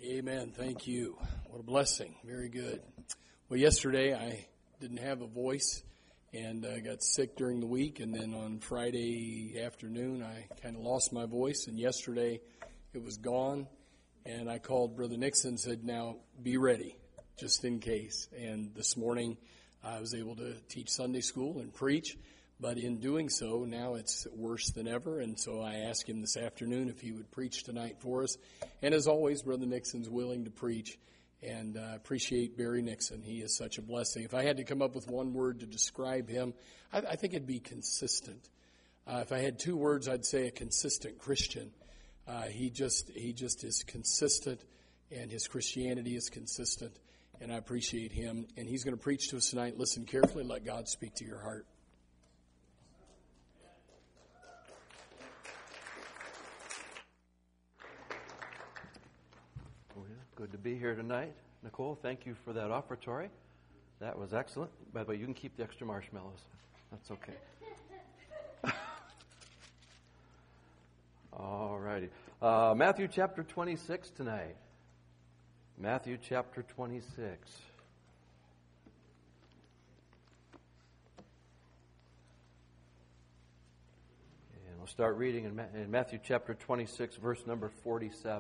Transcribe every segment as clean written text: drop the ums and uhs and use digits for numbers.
Amen. Thank you. What a blessing. Very good. Well, yesterday I didn't have a voice and got sick during the week. And then on Friday afternoon, I kind of lost my voice. And yesterday it was gone. And I called Brother Nixon and said, now be ready, just in case. And this morning I was able to teach Sunday school and preach. But in doing so, now it's worse than ever, and so I asked him this afternoon if he would preach tonight for us. And as always, Brother Nixon's willing to preach, and I appreciate Barry Nixon. He is such a blessing. If I had to come up with one word to describe him, I think it'd be consistent. If I had two words, I'd say a consistent Christian. He just is consistent, and his Christianity is consistent, and I appreciate him. And he's going to preach to us tonight. Listen carefully, let God speak to your heart. Good to be here tonight. Nicole, thank you for that offertory. That was excellent. By the way, you can keep the extra marshmallows. That's okay. All righty. Matthew chapter 26 tonight. Matthew chapter 26. And we'll start reading in Matthew chapter 26, verse number 47.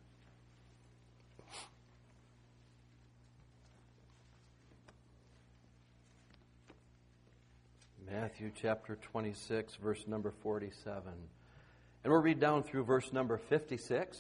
Matthew chapter 26, verse number 47. And we'll read down through verse number 56.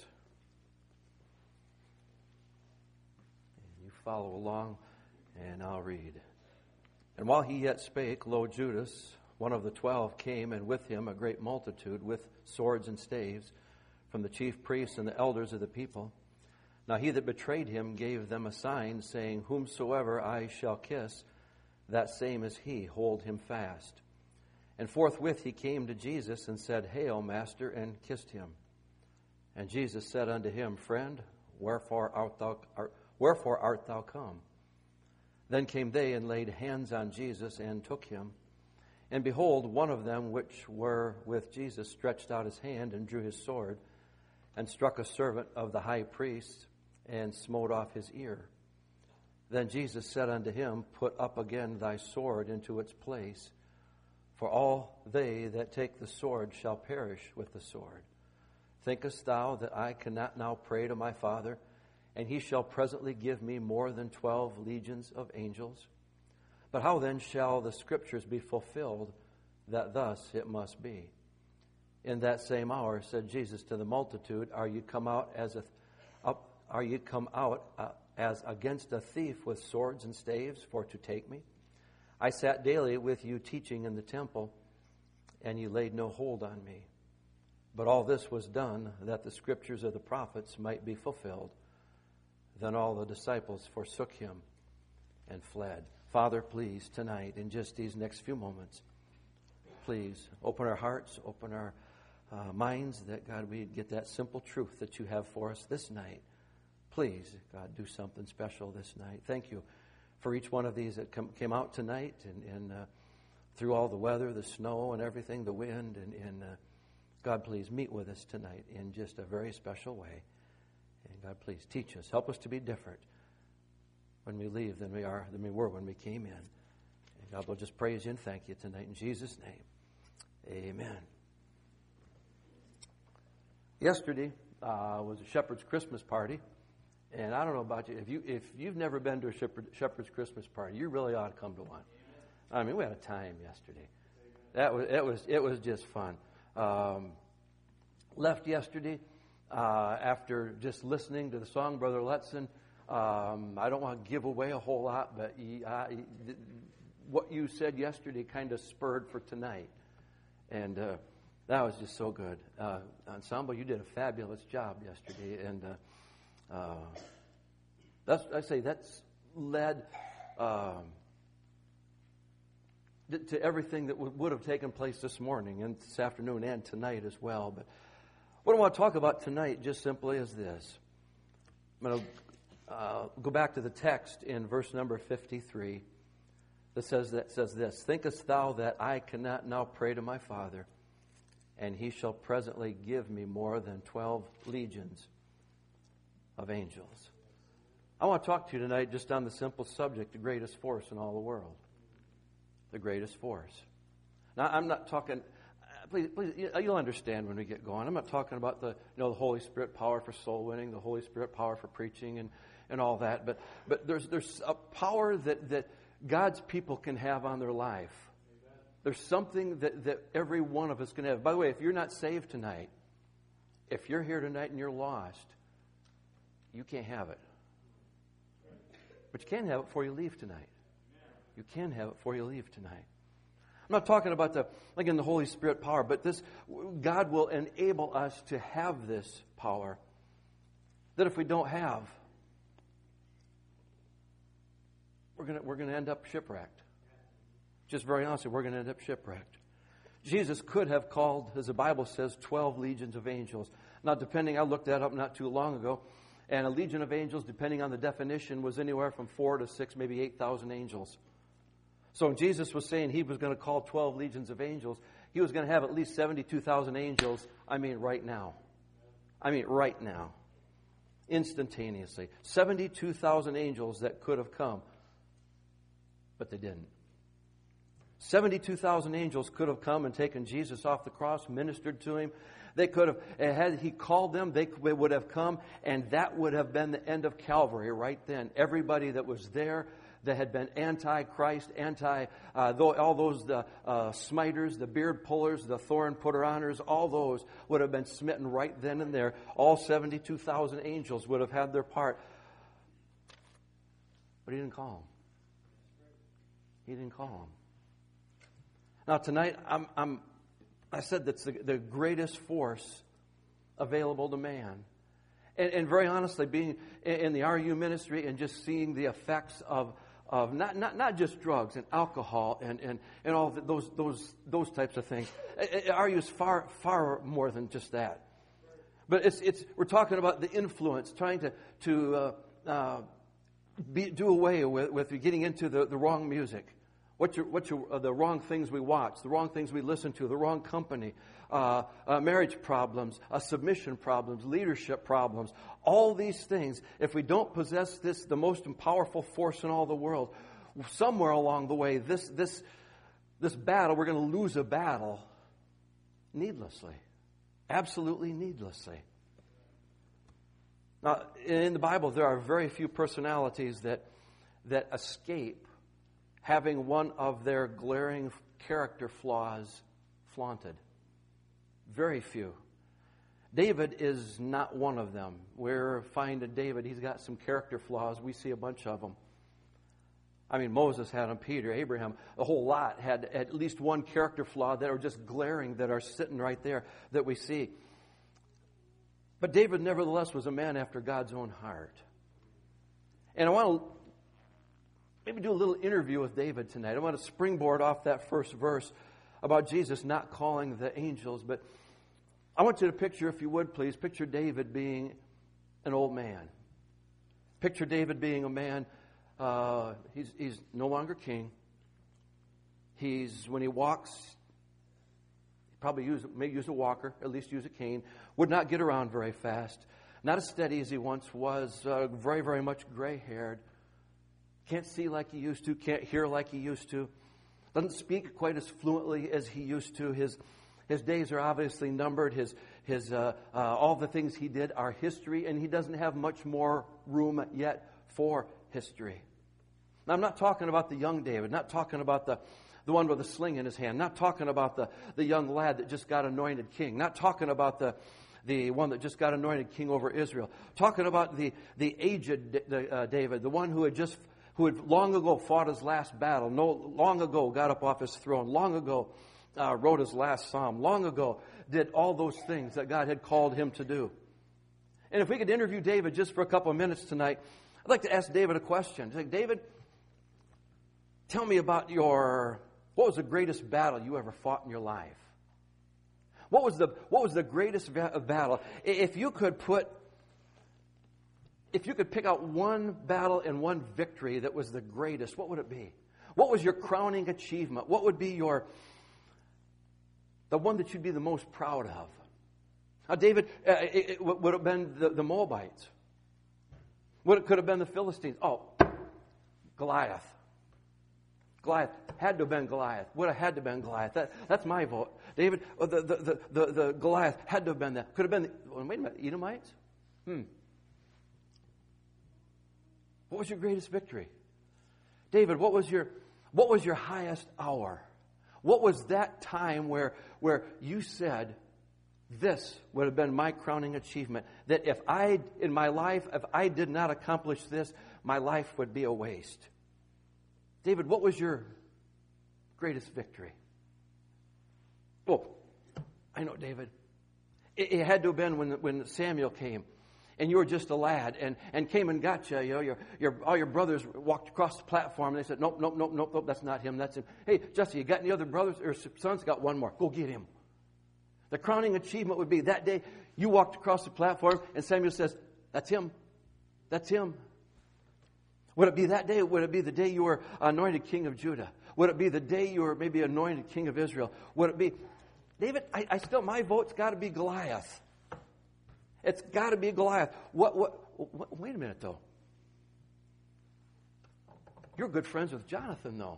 And you follow along, and I'll read. And while he yet spake, lo, Judas, one of the 12, came, and with him a great multitude with swords and staves from the chief priests and the elders of the people. Now he that betrayed him gave them a sign, saying, Whomsoever I shall kiss, that same is he, hold him fast. And forthwith he came to Jesus and said, Hail, Master, and kissed him. And Jesus said unto him, Friend, wherefore art thou come? Then came they and laid hands on Jesus and took him. And behold, one of them which were with Jesus stretched out his hand and drew his sword, and struck a servant of the high priest, and smote off his ear. Then Jesus said unto him, Put up again thy sword into its place, for all they that take the sword shall perish with the sword. Thinkest thou that I cannot now pray to my Father, and he shall presently give me more than 12 legions of angels? But how then shall the Scriptures be fulfilled, that thus it must be? In that same hour said Jesus to the multitude, Are you come out as against a thief with swords and staves for to take me? I sat daily with you teaching in the temple, and you laid no hold on me. But all this was done that the scriptures of the prophets might be fulfilled. Then all the disciples forsook him and fled. Father, please, tonight, in just these next few moments, please open our hearts, open our minds, that, God, we'd get that simple truth that you have for us this night. Please, God, do something special this night. Thank you for each one of these that came out tonight and through all the weather, the snow and everything, the wind. And God, please meet with us tonight in just a very special way. And God, please teach us. Help us to be different when we leave than we were when we came in. And God, we'll just praise you and thank you tonight in Jesus' name. Amen. Yesterday was a Shepherd's Christmas party. And I don't know about you, if you've never been to a Shepherd's Christmas party, you really ought to come to one. I mean, we had a time yesterday. It was just fun. Left yesterday after just listening to the song, Brother Letson. I don't want to give away a whole lot, but what you said yesterday kind of spurred for tonight, and that was just so good. Ensemble, you did a fabulous job yesterday, and. That's led to everything that would have taken place this morning and this afternoon and tonight as well. But what I want to talk about tonight just simply is this. I'm going to go back to the text in verse number 53 that says this, Thinkest thou that I cannot now pray to my Father, and he shall presently give me more than 12 legions of angels. I want to talk to you tonight just on the simple subject, the greatest force in all the world. The greatest force. Now, I'm not talking, please, you'll understand when we get going. I'm not talking about the Holy Spirit power for soul winning, the Holy Spirit power for preaching and all that. But there's a power that God's people can have on their life. There's something that every one of us can have. By the way, if you're not saved tonight, if you're here tonight and you're lost, you can't have it. But you can have it before you leave tonight. You can have it before you leave tonight. I'm not talking about the Holy Spirit power, but this God will enable us to have this power that if we don't have, we're going to end up shipwrecked. Just very honestly, we're going to end up shipwrecked. Jesus could have called, as the Bible says, 12 legions of angels. Now, I looked that up not too long ago, and a legion of angels, depending on the definition, was anywhere from 4,000 to 6,000, maybe 8,000 angels. So when Jesus was saying he was going to call 12 legions of angels, he was going to have at least 72,000 angels, right now. Right now. Instantaneously. 72,000 angels that could have come, but they didn't. 72,000 angels could have come and taken Jesus off the cross, ministered to him. They could have, had he called them, they would have come, and that would have been the end of Calvary right then. Everybody that was there that had been anti-Christ, all those smiters, the beard pullers, the thorn putter-oners, all those would have been smitten right then and there. All 72,000 angels would have had their part. But he didn't call them. He didn't call them. Now tonight, I said that's the greatest force available to man. And very honestly, being in the RU ministry and just seeing the effects of not just drugs and alcohol and all those types of things. RU is far more than just that. But we're talking about the influence, trying to do away with getting into the wrong music. The wrong things we watch, the wrong things we listen to, the wrong company, marriage problems, submission problems, leadership problems, all these things. If we don't possess the most powerful force in all the world, somewhere along the way, this battle, we're going to lose a battle needlessly, absolutely needlessly. Now, in the Bible, there are very few personalities that escape having one of their glaring character flaws flaunted. Very few. David is not one of them. We're finding David, he's got some character flaws. We see a bunch of them. Moses had them, Peter, Abraham, a whole lot had at least one character flaw that are just glaring, that are sitting right there that we see. But David nevertheless was a man after God's own heart. And I want to maybe do a little interview with David tonight. I want to springboard off that first verse about Jesus not calling the angels. But I want you to picture, if you would please, picture David being an old man. Picture David being a man, he's no longer king. When he walks, he probably may use a walker, at least use a cane. Would not get around very fast. Not as steady as he once was, very, very much gray-haired. Can't see like he used to, can't hear like he used to. Doesn't speak quite as fluently as he used to. His days are obviously numbered. All the things he did are history, and he doesn't have much more room yet for history. Now, I'm not talking about the young David, not talking about the one with a sling in his hand, not talking about the young lad that just got anointed king, not talking about the one that just got anointed king over Israel, talking about the aged David, the one who had long ago fought his last battle, long ago got up off his throne, long ago wrote his last psalm, long ago did all those things that God had called him to do. And if we could interview David just for a couple of minutes tonight, I'd like to ask David a question. Say, David, tell me about what was the greatest battle you ever fought in your life? What was the greatest battle? If you could pick out one battle and one victory that was the greatest, what would it be? What was your crowning achievement? What would be the one that you'd be the most proud of? Now, David, it would have been the Moabites. What it could have been the Philistines. Oh, Goliath. Goliath had to have been Goliath. Would have had to have been Goliath. That's my vote. David, the Goliath had to have been that. Could have been. Wait a minute, Edomites. What was your greatest victory, David? What was your highest hour? What was that time where you said, this would have been my crowning achievement? That if in my life, if I did not accomplish this, my life would be a waste. David, what was your greatest victory? Oh, I know, David. It had to have been when Samuel came, and you were just a lad, and came and got you. You know, all your brothers walked across the platform, and they said, nope, that's not him, that's him. Hey, Jesse, you got any other brothers or sons? Got one more. Go get him. The crowning achievement would be that day you walked across the platform, and Samuel says, that's him. That's him. Would it be that day? Would it be the day you were anointed king of Judah? Would it be the day you were maybe anointed king of Israel? Would it be, David, my vote's got to be Goliath. It's got to be Goliath. Wait a minute, though. You're good friends with Jonathan, though.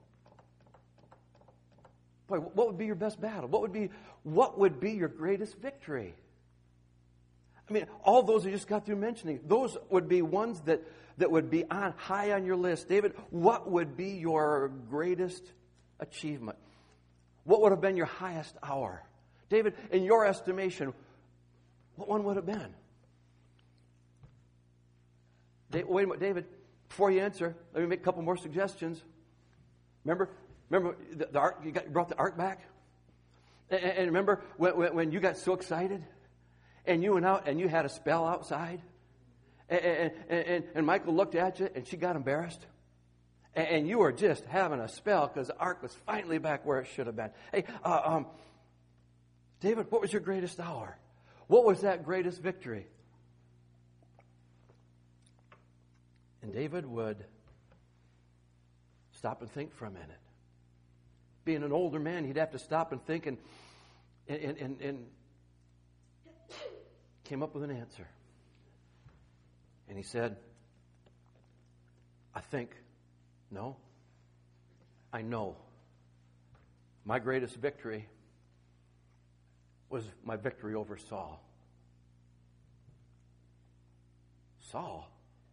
Boy, what would be your best battle? What would be your greatest victory? I mean, all those I just got through mentioning, those would be ones that would be high on your list. David, what would be your greatest achievement? What would have been your highest hour? David, in your estimation, what one would have been? Wait a minute, David, before you answer, let me make a couple more suggestions. Remember the ark, you brought the ark back? And remember when you got so excited and you went out and you had a spell outside? And Michael looked at you and she got embarrassed. And you were just having a spell because the ark was finally back where it should have been. Hey, David, what was your greatest hour? What was that greatest victory? And David would stop and think for a minute. Being an older man, he'd have to stop and think and came up with an answer. And he said, I know. My greatest victory was my victory over Saul. Saul?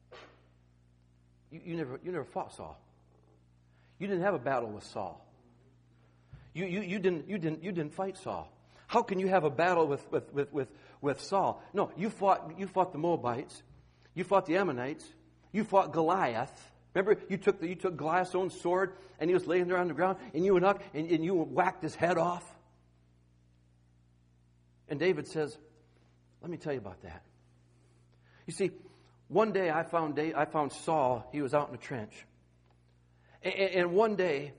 You never fought Saul. You didn't have a battle with Saul. You didn't fight Saul. How can you have a battle with Saul? No, you fought the Moabites. You fought the Ammonites. You fought Goliath. Remember, you took Goliath's own sword, and he was laying there on the ground, and you went up and you whacked his head off. And David says, let me tell you about that. You see, one day I found Saul. He was out in the trench. And one day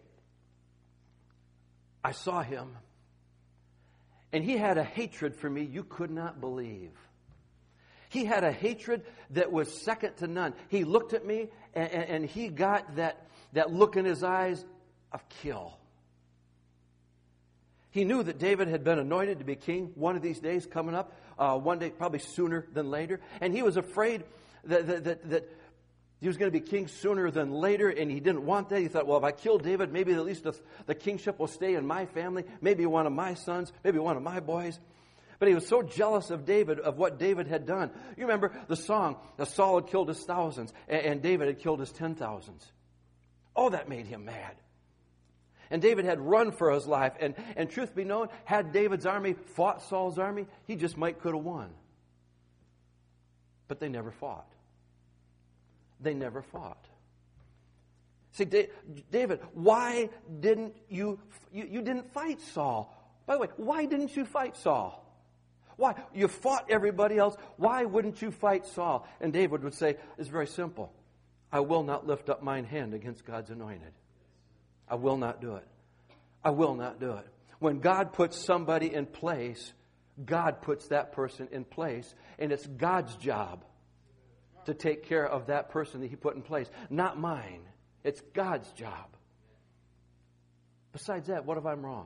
I saw him, and he had a hatred for me you could not believe. He had a hatred that was second to none. He looked at me, and he got that look in his eyes of kill. He knew that David had been anointed to be king one of these days coming up, one day probably sooner than later. And he was afraid that he was going to be king sooner than later, and he didn't want that. He thought, well, if I kill David, maybe at least the kingship will stay in my family, maybe one of my sons, maybe one of my boys. But he was so jealous of David, of what David had done. You remember the song, that Saul had killed his thousands, and David had killed his 10,000s. Oh, that made him mad. And David had run for his life. And truth be known, had David's army fought Saul's army, he just could have won. But they never fought. They never fought. See, David, why didn't you didn't fight Saul? By the way, why didn't you fight Saul? Why? You fought everybody else. Why wouldn't you fight Saul? And David would say, it's very simple. I will not lift up mine hand against God's anointed. I will not do it. I will not do it. When God puts somebody in place, God puts that person in place, and it's God's job to take care of that person that He put in place, not mine. It's God's job. Besides that, what if I'm wrong?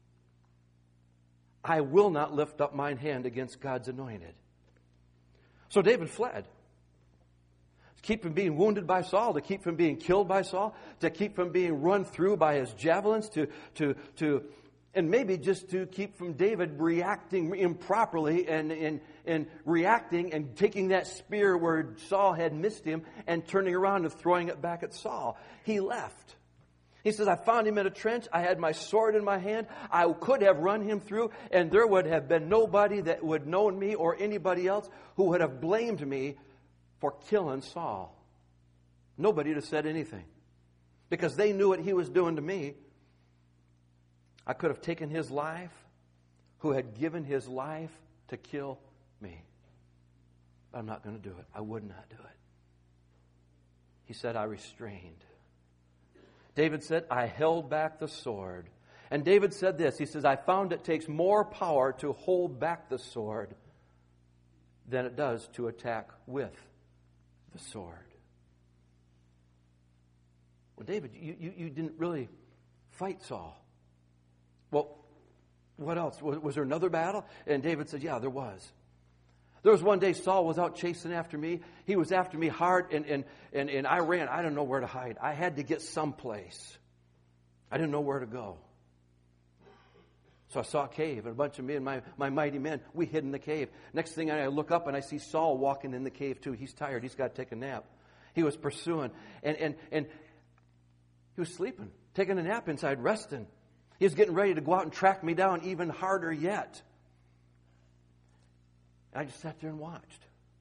I will not lift up mine hand against God's anointed. So David fled. keep from being wounded by Saul, to keep from being killed by Saul, to keep from being run through by his javelins, and maybe just to keep from David reacting improperly and reacting and taking that spear where Saul had missed him and turning around and throwing it back at Saul. He left. He says, I found him in a trench. I had my sword in my hand. I could have run him through, and there would have been nobody that would know me or anybody else who would have blamed me for killing Saul. Nobody would have said anything because they knew what he was doing to me. I could have taken his life, who had given his life to kill me. But I'm not going to do it. I would not do it. He said, I restrained. David said, I held back the sword. And David said this. He says, I found it takes more power to hold back the sword than it does to attack with the sword. Well, David, you didn't really fight Saul. Well, what else? Was there another battle? And David said, yeah, there was. There was one day Saul was out chasing after me. He was after me hard, and I ran. I didn't know where to hide. I had to get someplace. I didn't know where to go. So I saw a cave, and a bunch of me and my mighty men, we hid in the cave. Next thing I look up, and I see Saul walking in the cave too. He's tired. He's got to take a nap. He was pursuing, and he was sleeping, taking a nap inside, resting. He was getting ready to go out and track me down even harder yet. I just sat there and watched.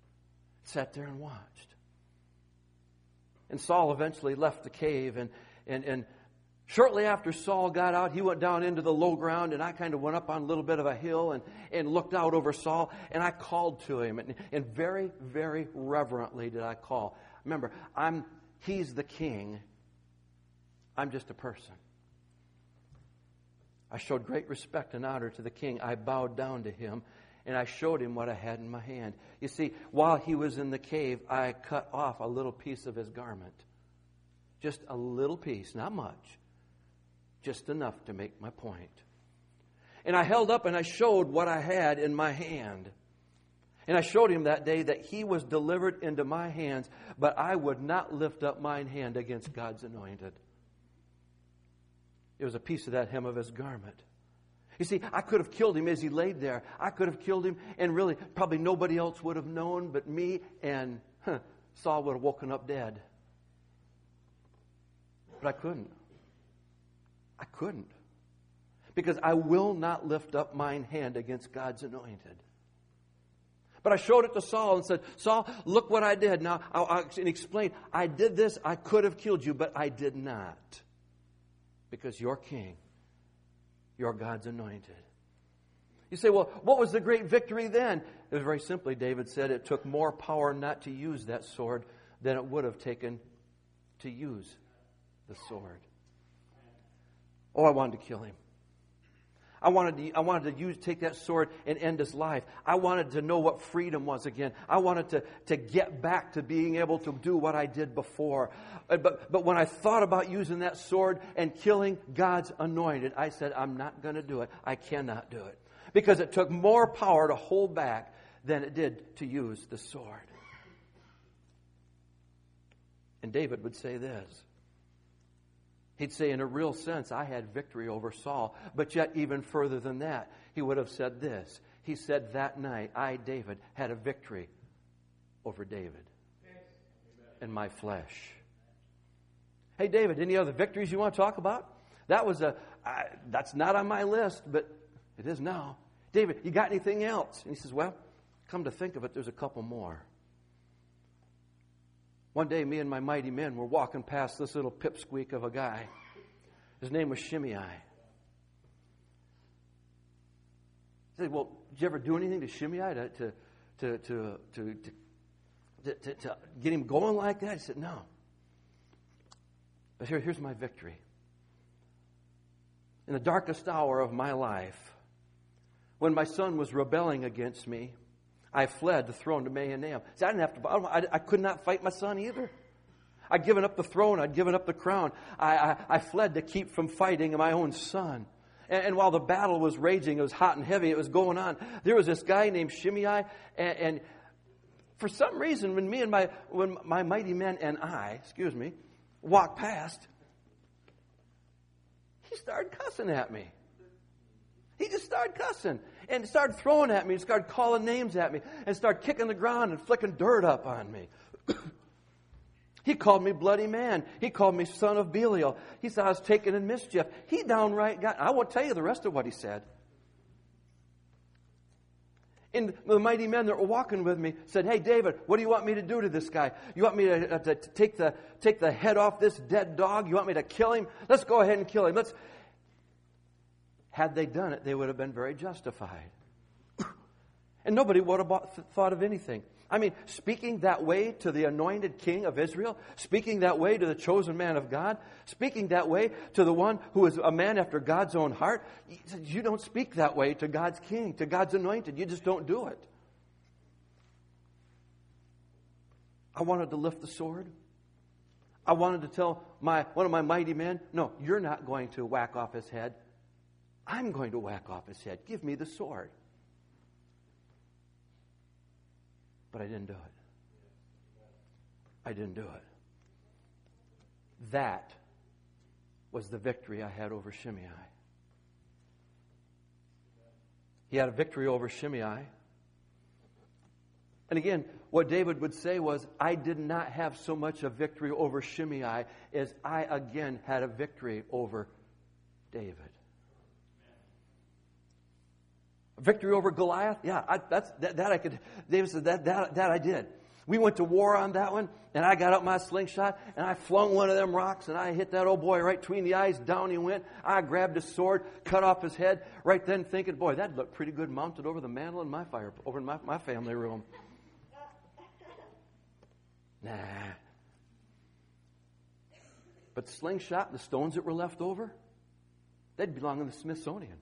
And Saul eventually left the cave, and shortly after Saul got out, he went down into the low ground, and I kind of went up on a little bit of a hill and looked out over Saul, and I called to him, and very, very reverently did I call. Remember, he's the king. I'm just a person. I showed great respect and honor to the king. I bowed down to him, and I showed him what I had in my hand. You see, while he was in the cave, I cut off a little piece of his garment. Just a little piece, not much. Just enough to make my point. And I held up and I showed what I had in my hand. And I showed him that day that he was delivered into my hands, but I would not lift up mine hand against God's anointed. It was a piece of that hem of his garment. You see, I could have killed him as he laid there. I could have killed him, and really, probably nobody else would have known but me, and Saul would have woken up dead. But I couldn't. Because I will not lift up mine hand against God's anointed. But I showed it to Saul and said, Saul, look what I did. Now, I'll explain. I did this. I could have killed you, but I did not. Because you're king. You're God's anointed. You say, well, what was the great victory then? It was very simply, David said, it took more power not to use that sword than it would have taken to use the sword. Oh, I wanted to kill him. I wanted to take that sword and end his life. I wanted to know what freedom was again. I wanted to get back to being able to do what I did before. But when I thought about using that sword and killing God's anointed, I said, I'm not going to do it. I cannot do it. Because it took more power to hold back than it did to use the sword. And David would say this. He'd say, in a real sense, I had victory over Saul. But yet, even further than that, he would have said this. He said, that night, I, David, had a victory over David and my flesh. Hey, David, any other victories you want to talk about? That's not on my list, but it is now. David, you got anything else? And he says, well, come to think of it, there's a couple more. One day, me and my mighty men were walking past this little pipsqueak of a guy. His name was Shimei. I said, well, did you ever do anything to Shimei to get him going like that? He said, no. But here's my victory. In the darkest hour of my life, when my son was rebelling against me, I fled the throne to Mahanaim. See, I could not fight my son either. I'd given up the throne. I'd given up the crown. I fled to keep from fighting my own son. And while the battle was raging, it was hot and heavy, it was going on, there was this guy named Shimei, and For some reason, when my mighty men and I, walked past, he started cussing at me. He just started cussing and started throwing at me and started calling names at me and started kicking the ground and flicking dirt up on me. He called me bloody man. He called me son of Belial. He said I was taken in mischief. He downright I won't tell you the rest of what he said. And the mighty men that were walking with me said, "Hey, David, what do you want me to do to this guy? You want me to take the head off this dead dog? You want me to kill him? Let's go ahead and kill him. Had they done it, they would have been very justified. And nobody would have thought of anything. I mean, speaking that way to the anointed king of Israel, speaking that way to the chosen man of God, speaking that way to the one who is a man after God's own heart, you don't speak that way to God's king, to God's anointed. You just don't do it. I wanted to lift the sword. I wanted to tell one of my mighty men, "No, you're not going to whack off his head. I'm going to whack off his head. Give me the sword." But I didn't do it. I didn't do it. That was the victory I had over Shimei. He had a victory over Shimei. And again, what David would say was, I did not have so much a victory over Shimei as I again had a victory over David. Victory over Goliath? Yeah, David said that I did. We went to war on that one, and I got out my slingshot, and I flung one of them rocks, and I hit that old boy right between the eyes. Down he went. I grabbed his sword, cut off his head, right then thinking, boy, that looked pretty good mounted over the mantle in my over in my family room. Nah. But the slingshot and the stones that were left over, they'd belong in the Smithsonian.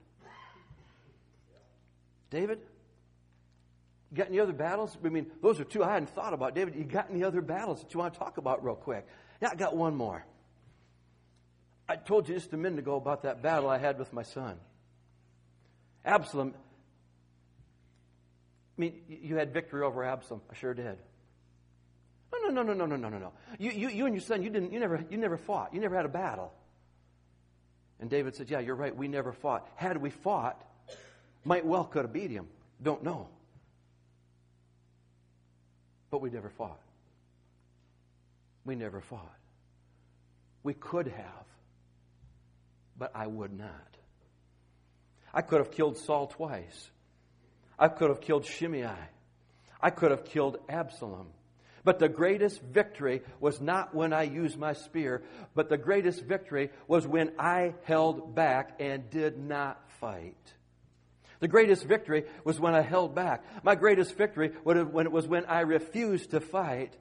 David, you got any other battles? I mean, those are two I hadn't thought about. David, you got any other battles that you want to talk about real quick? Yeah, I got one more. I told you just a minute ago about that battle I had with my son. Absalom. I mean, you had victory over Absalom. I sure did. No. You and your son, you never fought. You never had a battle. And David said, yeah, you're right. We never fought. Had we fought, might well could have beat him. Don't know. But we never fought. We never fought. We could have, but I would not. I could have killed Saul twice. I could have killed Shimei. I could have killed Absalom. But the greatest victory was not when I used my spear, but the greatest victory was when I held back and did not fight. The greatest victory was when I held back. My greatest victory was when I refused to fight,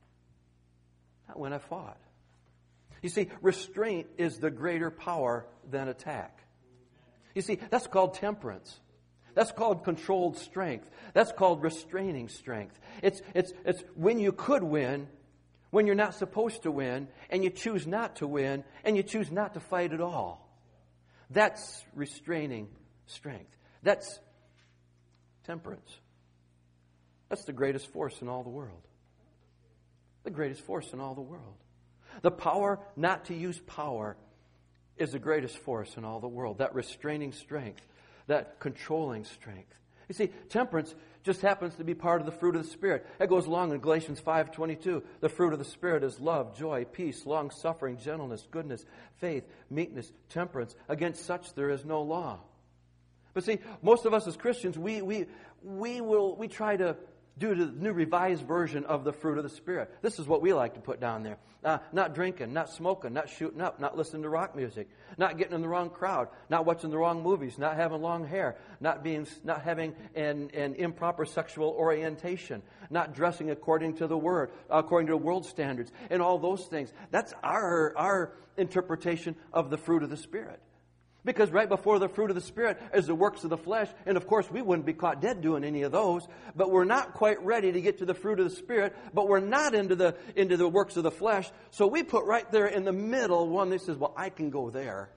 not when I fought. You see, restraint is the greater power than attack. You see, that's called temperance. That's called controlled strength. That's called restraining strength. It's when you could win, when you're not supposed to win, and you choose not to win, and you choose not to fight at all. That's restraining strength. That's temperance. That's the greatest force in all the world. The greatest force in all the world. The power not to use power is the greatest force in all the world. That restraining strength, that controlling strength. You see, temperance just happens to be part of the fruit of the Spirit. That goes along in Galatians 5:22. The fruit of the Spirit is love, joy, peace, long-suffering, gentleness, goodness, faith, meekness, temperance. Against such there is no law. But see, most of us as Christians, we try to do the New Revised Version of the fruit of the Spirit. This is what we like to put down there. Not drinking, not smoking, not shooting up, not listening to rock music, not getting in the wrong crowd, not watching the wrong movies, not having long hair, not having an improper sexual orientation, not dressing according to the Word, according to world standards, and all those things. That's our interpretation of the fruit of the Spirit. Because right before the fruit of the Spirit is the works of the flesh. And of course, we wouldn't be caught dead doing any of those. But we're not quite ready to get to the fruit of the Spirit. But we're not into the works of the flesh. So we put right there in the middle one that says, well, I can go there.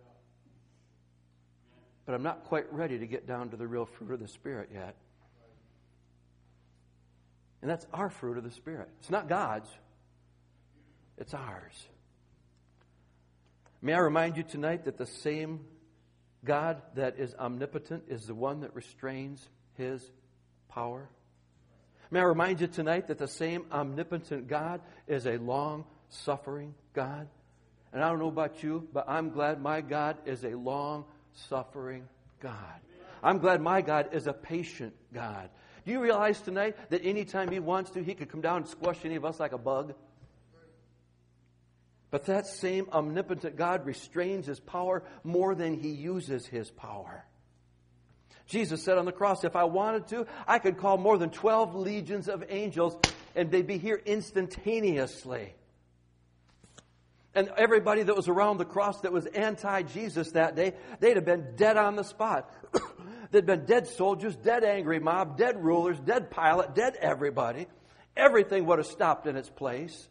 But I'm not quite ready to get down to the real fruit of the Spirit yet. And that's our fruit of the Spirit. It's not God's. It's ours. May I remind you tonight that the same God that is omnipotent is the one that restrains His power. May I remind you tonight that the same omnipotent God is a long-suffering God. And I don't know about you, but I'm glad my God is a long-suffering God. I'm glad my God is a patient God. Do you realize tonight that anytime He wants to, He could come down and squash any of us like a bug? But that same omnipotent God restrains His power more than He uses His power. Jesus said on the cross, if I wanted to, I could call more than 12 legions of angels and they'd be here instantaneously. And everybody that was around the cross that was anti-Jesus that day, they'd have been dead on the spot. There'd been dead soldiers, dead angry mob, dead rulers, dead Pilate, dead everybody. Everything would have stopped in its place,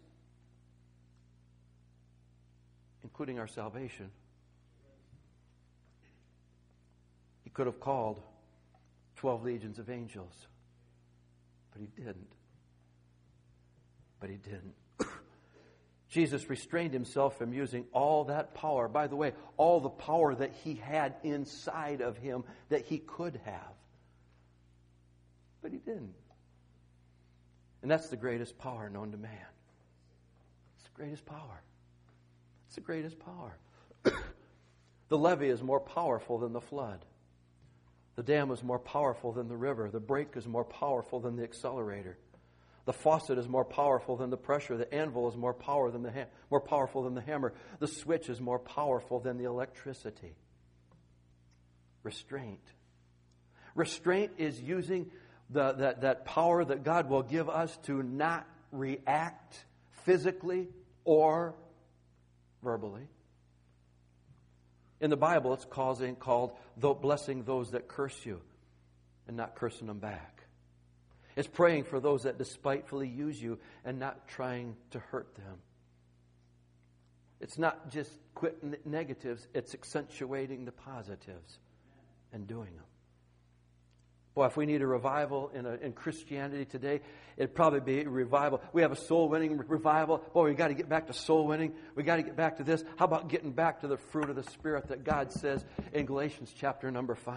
including our salvation. He could have called 12 legions of angels, but He didn't. But He didn't. Jesus restrained Himself from using all that power. By the way, all the power that He had inside of Him that He could have. But He didn't. And that's the greatest power known to man. It's the greatest power. It's the greatest power. The levee is more powerful than the flood. The dam is more powerful than the river. The brake is more powerful than the accelerator. The faucet is more powerful than the pressure. The anvil is more powerful than the hammer. The switch is more powerful than the electricity. Restraint. Restraint is using that power that God will give us to not react physically or verbally. In the Bible, it's called blessing those that curse you and not cursing them back. It's praying for those that despitefully use you and not trying to hurt them. It's not just quitting negatives, it's accentuating the positives and doing them. Boy, if we need a revival in Christianity today, it'd probably be a revival. We have a soul-winning revival. Boy, we've got to get back to soul-winning. We've got to get back to this. How about getting back to the fruit of the Spirit that God says in Galatians chapter number 5?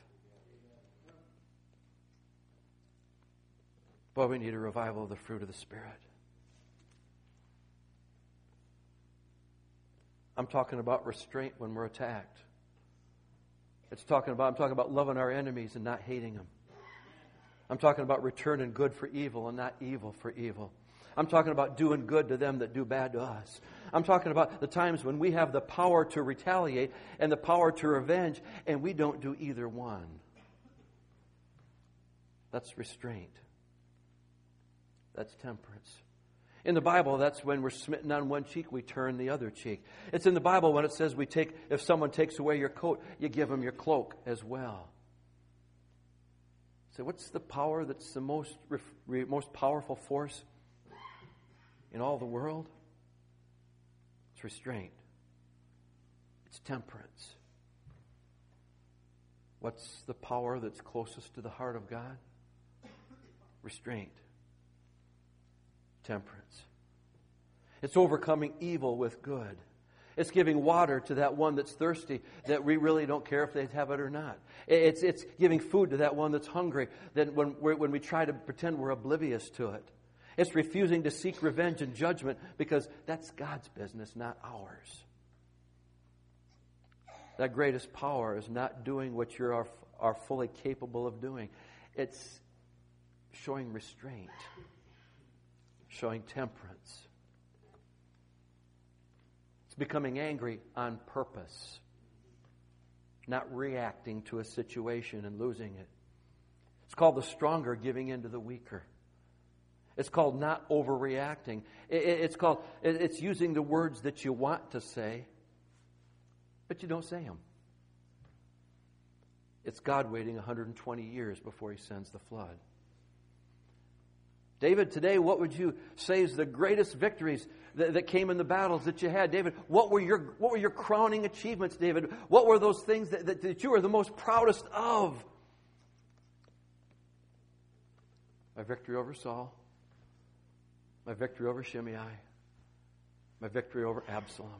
Boy, we need a revival of the fruit of the Spirit. I'm talking about restraint when we're attacked. I'm talking about loving our enemies and not hating them. I'm talking about returning good for evil and not evil for evil. I'm talking about doing good to them that do bad to us. I'm talking about the times when we have the power to retaliate and the power to revenge, and we don't do either one. That's restraint. That's temperance. In the Bible, that's when we're smitten on one cheek, we turn the other cheek. It's in the Bible when it says if someone takes away your coat, you give them your cloak as well. So what's the power that's the most powerful force in all the world? It's restraint. It's temperance. What's the power that's closest to the heart of God? Restraint. Temperance. It's overcoming evil with good. It's giving water to that one that's thirsty that we really don't care if they have it or not. It's giving food to that one that's hungry that when we try to pretend we're oblivious to it. It's refusing to seek revenge and judgment because that's God's business, not ours. That greatest power is not doing what you are fully capable of doing. It's showing restraint. Showing temperance. It's becoming angry on purpose, not reacting to a situation and losing it. It's called the stronger giving in to the weaker. It's called not overreacting. It's using the words that you want to say, but you don't say them. It's God waiting 120 years before He sends the flood. David, today, what would you say is the greatest victories that came in the battles that you had? David, what were your crowning achievements, David? What were those things that you were the most proudest of? My victory over Saul, My victory over Shimei. My victory over Absalom.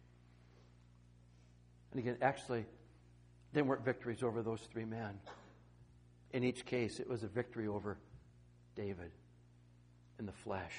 And again, actually, they weren't victories over those three men. In each case, it was a victory over David in the flesh.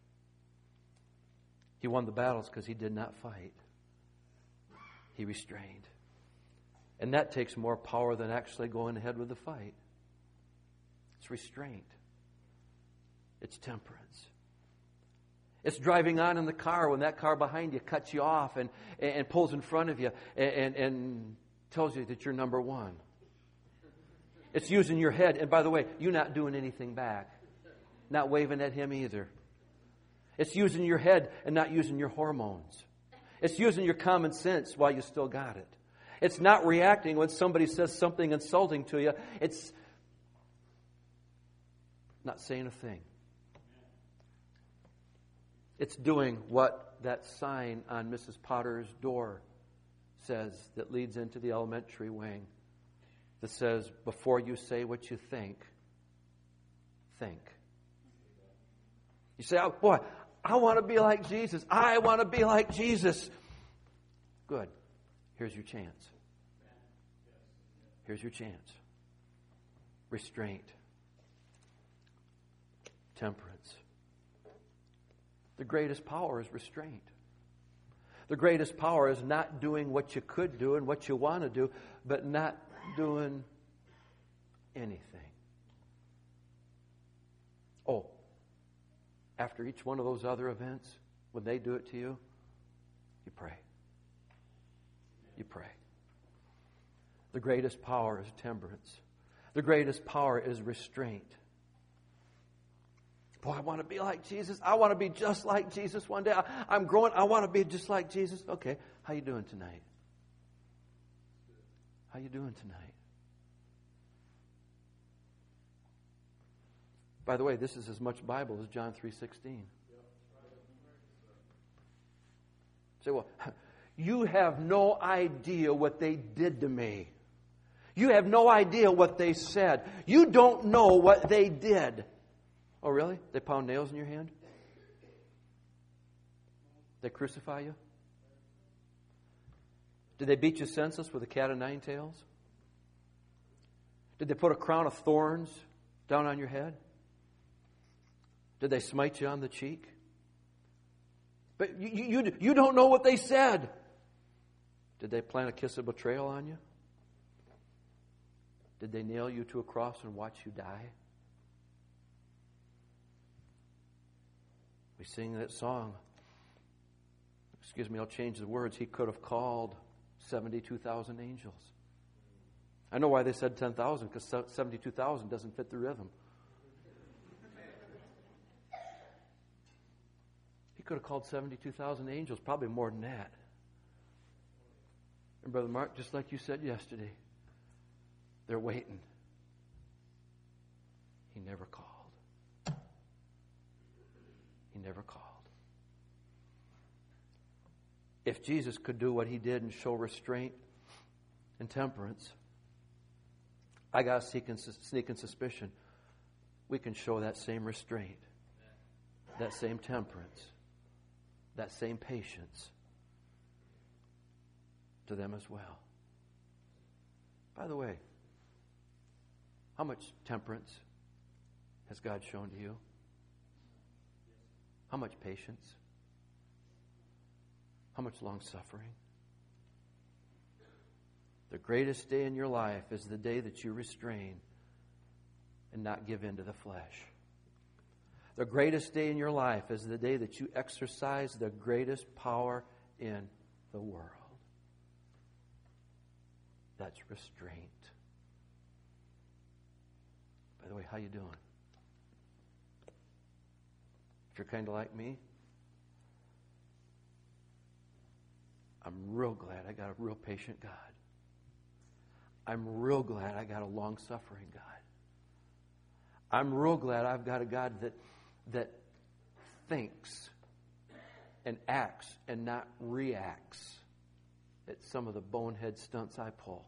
He won the battles because he did not fight. He restrained. And that takes more power than actually going ahead with the fight. It's restraint. It's temperance. It's driving on in the car when that car behind you cuts you off and pulls in front of you and tells you that you're number one. It's using your head. And by the way, you're not doing anything back. Not waving at him either. It's using your head and not using your hormones. It's using your common sense while you still got it. It's not reacting when somebody says something insulting to you. It's not saying a thing. It's doing what that sign on Mrs. Potter's door says that leads into the elementary wing that says, before you say what you think, think. You say, oh, boy, I want to be like Jesus. I want to be like Jesus. Good. Here's your chance. Here's your chance. Restraint. Temperance. The greatest power is restraint. The greatest power is not doing what you could do and what you want to do, but not doing anything. Oh, after each one of those other events, when they do it to you, you pray. You pray. The greatest power is temperance. The greatest power is restraint. Boy, I want to be like Jesus. I want to be just like Jesus one day. I'm growing. I want to be just like Jesus. Okay, how you doing tonight? How you doing tonight? By the way, this is as much Bible as John 3:16. Say, well, you have no idea what they did to me. You have no idea what they said. You don't know what they did. Oh, really? They pound nails in your hand? They crucify you? Did they beat you senseless with a cat of nine tails? Did they put a crown of thorns down on your head? Did they smite you on the cheek? But you don't know what they said. Did they plant a kiss of betrayal on you? Did they nail you to a cross and watch you die? We sing that song. Excuse me, I'll change the words. He could have called 72,000 angels. I know why they said 10,000, because 72,000 doesn't fit the rhythm. He could have called 72,000 angels, probably more than that. And Brother Mark, just like you said yesterday, they're waiting. He never called. He never called. If Jesus could do what he did and show restraint and temperance, I got a sneaking suspicion we can show that same restraint, that same temperance, that same patience to them as well. By the way, how much temperance has God shown to you? How much patience? How much long-suffering? The greatest day in your life is the day that you restrain and not give in to the flesh. The greatest day in your life is the day that you exercise the greatest power in the world. That's restraint. By the way, how you doing? If you're kind of like me, I'm real glad I got a real patient God. I'm real glad I got a long-suffering God. I'm real glad I've got a God that thinks and acts and not reacts at some of the bonehead stunts I pull.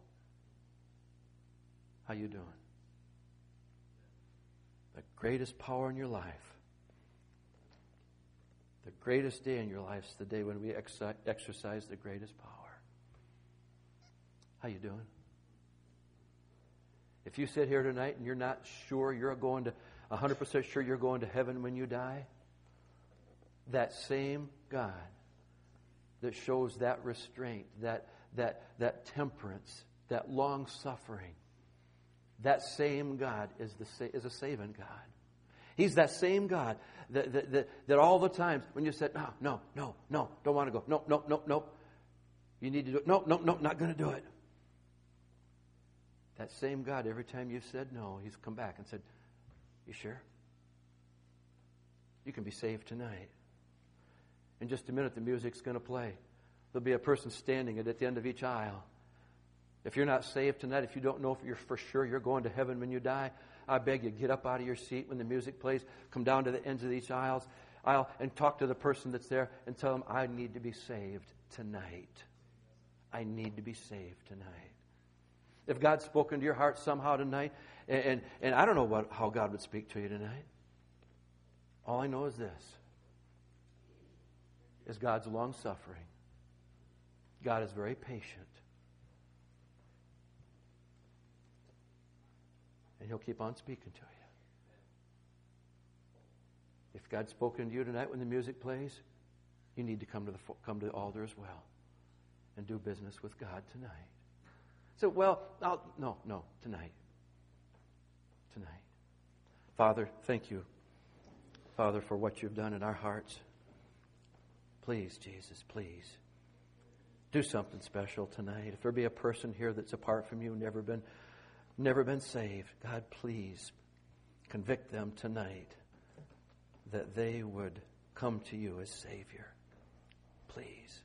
How you doing? The greatest power in your life The greatest day in your life is the day when we exercise the greatest power. How you doing? If you sit here tonight and you're not sure you're going to 100% sure you're going to heaven when you die, that same God that shows that restraint, that temperance, that long suffering, that same God is a saving God. He's that same God that all the times when you said, no, don't want to go. No. You need to do it. No, not going to do it. That same God, every time you said no, He's come back and said, you sure? You can be saved tonight. In just a minute, the music's going to play. There'll be a person standing at the end of each aisle. If you're not saved tonight, if you don't know if you're for sure you're going to heaven when you die, I beg you, get up out of your seat when the music plays, come down to the ends of each aisle, and talk to the person that's there and tell them, I need to be saved tonight. I need to be saved tonight. If God's spoken to your heart somehow tonight, and I don't know how God would speak to you tonight. All I know is this, is God's long-suffering. God is very patient. And He'll keep on speaking to you. If God's spoken to you tonight when the music plays, you need to come to the altar as well and do business with God tonight. So, no, tonight. Father, thank you, Father, for what you've done in our hearts. Please, Jesus, please, do something special tonight. If there be a person here that's apart from you, never been saved, God, please convict them tonight that they would come to you as Savior. Please.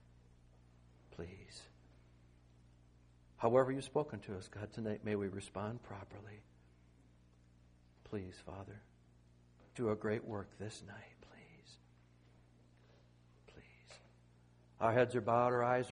However you've spoken to us, God, tonight, may we respond properly. Please, Father, do a great work this night, please. Our heads are bowed, our eyes